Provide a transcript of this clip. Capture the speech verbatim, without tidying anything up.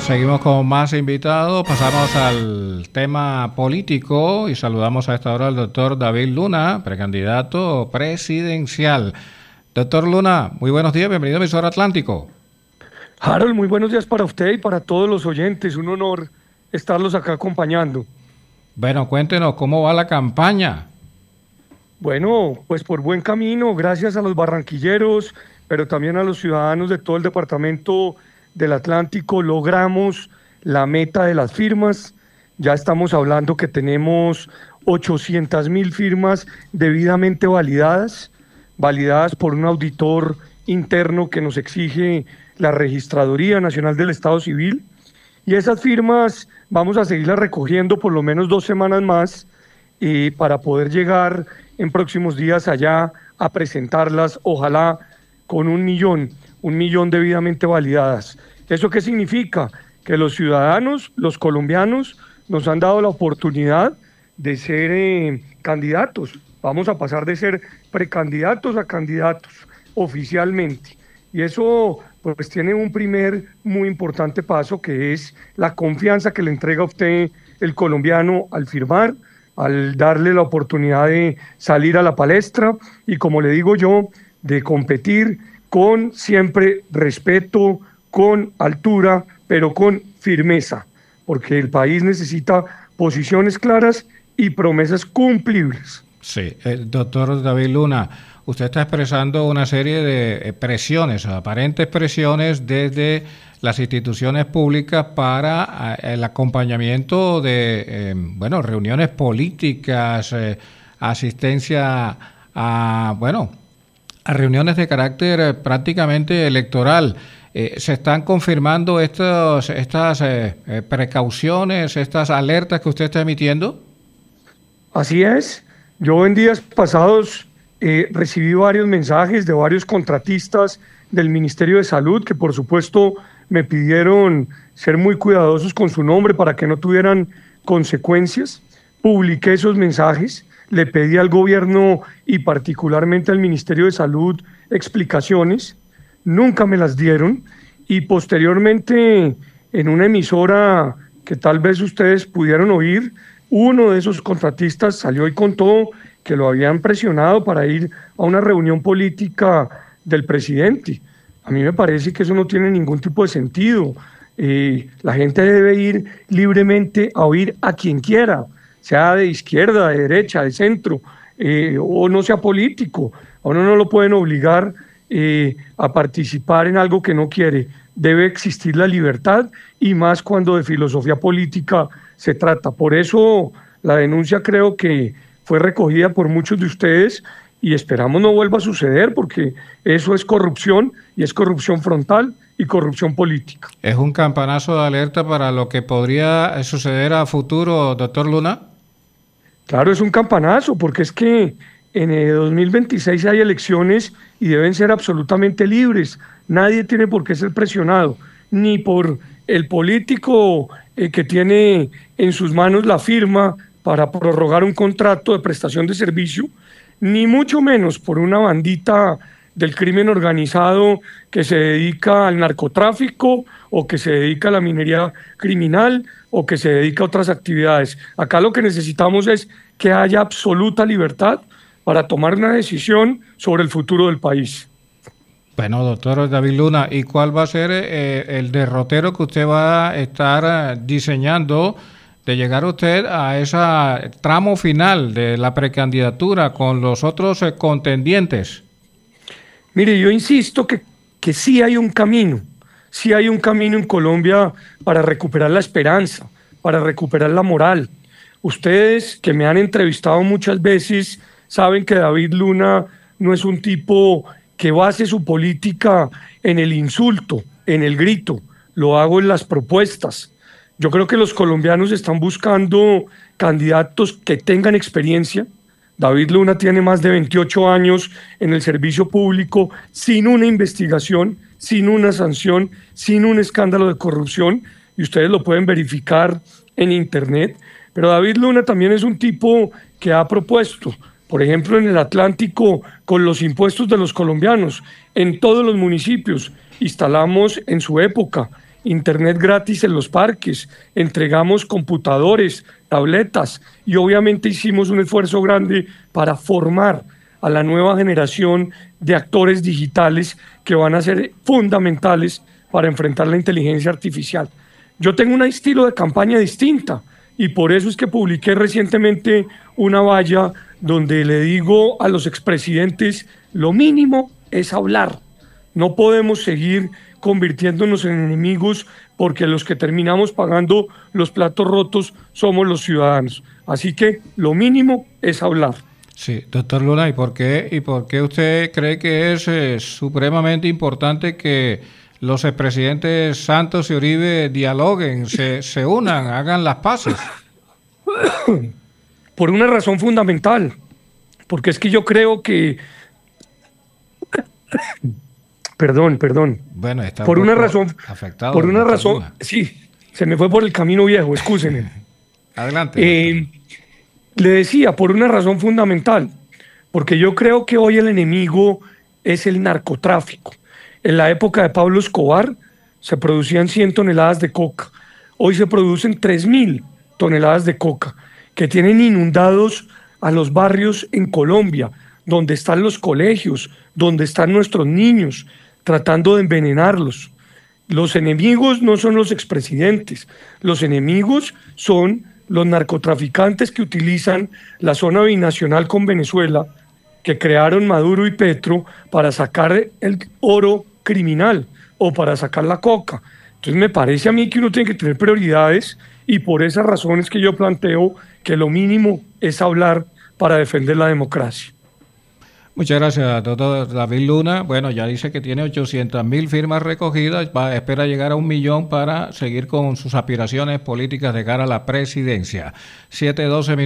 seguimos con más invitados. Pasamos al tema político y saludamos a esta hora al doctor David Luna, precandidato presidencial. Doctor Luna, muy buenos días, bienvenido a Emisora Atlántico. Harold, muy buenos días para usted y para todos los oyentes. Un honor estarlos acá acompañando. Bueno, cuéntenos, ¿cómo va la campaña? Bueno, pues por buen camino, gracias a los barranquilleros, pero también a los ciudadanos de todo el departamento del Atlántico, logramos la meta de las firmas. Ya estamos hablando que tenemos ochocientas mil firmas debidamente validadas, validadas por un auditor interno que nos exige la Registraduría Nacional del Estado Civil. Y esas firmas vamos a seguirlas recogiendo por lo menos dos semanas más eh, para poder llegar en próximos días allá a presentarlas, ojalá con un millón, un millón debidamente validadas. ¿Eso qué significa? Que los ciudadanos, los colombianos, nos han dado la oportunidad de ser eh, candidatos. Vamos a pasar de ser precandidatos a candidatos oficialmente. Y eso pues tiene un primer muy importante paso, que es la confianza que le entrega a usted el colombiano al firmar, al darle la oportunidad de salir a la palestra y, como le digo yo, de competir con siempre respeto, con altura, pero con firmeza, porque el país necesita posiciones claras y promesas cumplibles. Sí, el doctor David Luna, usted está expresando una serie de presiones, aparentes presiones desde las instituciones públicas para el acompañamiento de, eh, bueno, reuniones políticas, eh, asistencia a, bueno, a reuniones de carácter eh, prácticamente electoral. Eh, ¿Se están confirmando estos, estas eh, eh, precauciones, estas alertas que usted está emitiendo? Así es. Yo en días pasados eh, recibí varios mensajes de varios contratistas del Ministerio de Salud que, por supuesto, me pidieron ser muy cuidadosos con su nombre para que no tuvieran consecuencias. Publiqué esos mensajes, le pedí al gobierno y particularmente al Ministerio de Salud explicaciones, nunca me las dieron, y posteriormente en una emisora que tal vez ustedes pudieron oír, uno de esos contratistas salió y contó que lo habían presionado para ir a una reunión política del presidente. A mí me parece que eso no tiene ningún tipo de sentido. Eh, la gente debe ir libremente a oír a quien quiera, sea de izquierda, de derecha, de centro, eh, o no sea político. A uno no lo pueden obligar eh, a participar en algo que no quiere. Debe existir la libertad, y más cuando de filosofía política se trata. Por eso la denuncia creo que fue recogida por muchos de ustedes y esperamos no vuelva a suceder, porque eso es corrupción, y es corrupción frontal y corrupción política. ¿Es un campanazo de alerta para lo que podría suceder a futuro, doctor Luna? Claro, es un campanazo, porque es que en el dos mil veintiséis hay elecciones y deben ser absolutamente libres. Nadie tiene por qué ser presionado, ni por el político eh, que tiene en sus manos la firma para prorrogar un contrato de prestación de servicio, ni mucho menos por una bandita del crimen organizado que se dedica al narcotráfico o que se dedica a la minería criminal o que se dedica a otras actividades. Acá lo que necesitamos es que haya absoluta libertad para tomar una decisión sobre el futuro del país. Bueno, doctor David Luna, ¿y cuál va a ser eh, el derrotero que usted va a estar eh, diseñando de llegar usted a ese tramo final de la precandidatura con los otros eh, contendientes? Mire, yo insisto que, que sí hay un camino, sí hay un camino en Colombia para recuperar la esperanza, para recuperar la moral. Ustedes que me han entrevistado muchas veces saben que David Luna no es un tipo que base su política en el insulto, en el grito, lo hago en las propuestas. Yo creo que los colombianos están buscando candidatos que tengan experiencia. David Luna tiene más de veintiocho años en el servicio público, sin una investigación, sin una sanción, sin un escándalo de corrupción, y ustedes lo pueden verificar en internet. Pero David Luna también es un tipo que ha propuesto, por ejemplo, en el Atlántico, con los impuestos de los colombianos, en todos los municipios, instalamos en su época internet gratis en los parques, entregamos computadores, tabletas y obviamente hicimos un esfuerzo grande para formar a la nueva generación de actores digitales que van a ser fundamentales para enfrentar la inteligencia artificial. Yo tengo un estilo de campaña distinta y por eso es que publiqué recientemente una valla donde le digo a los expresidentes, lo mínimo es hablar. No podemos seguir convirtiéndonos en enemigos porque los que terminamos pagando los platos rotos somos los ciudadanos. Así que lo mínimo es hablar. Sí, doctor Luna, ¿y por qué, y por qué usted cree que es eh, supremamente importante que los expresidentes Santos y Uribe dialoguen, se, se unan, hagan las paces? Por una razón fundamental, porque es que yo creo que... Perdón, perdón. Bueno, está por un una razón, afectado. Por una razón, Luna. Sí, se me fue por el camino viejo, excúsenme. Adelante. Eh, le decía, por una razón fundamental, porque yo creo que hoy el enemigo es el narcotráfico. En la época de Pablo Escobar se producían cien toneladas de coca. Hoy se producen tres mil toneladas de coca, que tienen inundados a los barrios en Colombia, donde están los colegios, donde están nuestros niños, tratando de envenenarlos. Los enemigos no son los expresidentes, los enemigos son los narcotraficantes que utilizan la zona binacional con Venezuela, que crearon Maduro y Petro para sacar el oro criminal o para sacar la coca. Entonces me parece a mí que uno tiene que tener prioridades y por esas razones que yo planteo que lo mínimo es hablar para defender la democracia. Muchas gracias, doctor David Luna. Bueno, ya dice que tiene ochocientas mil firmas recogidas, va, espera llegar a un millón para seguir con sus aspiraciones políticas de cara a la presidencia. siete doce minutos.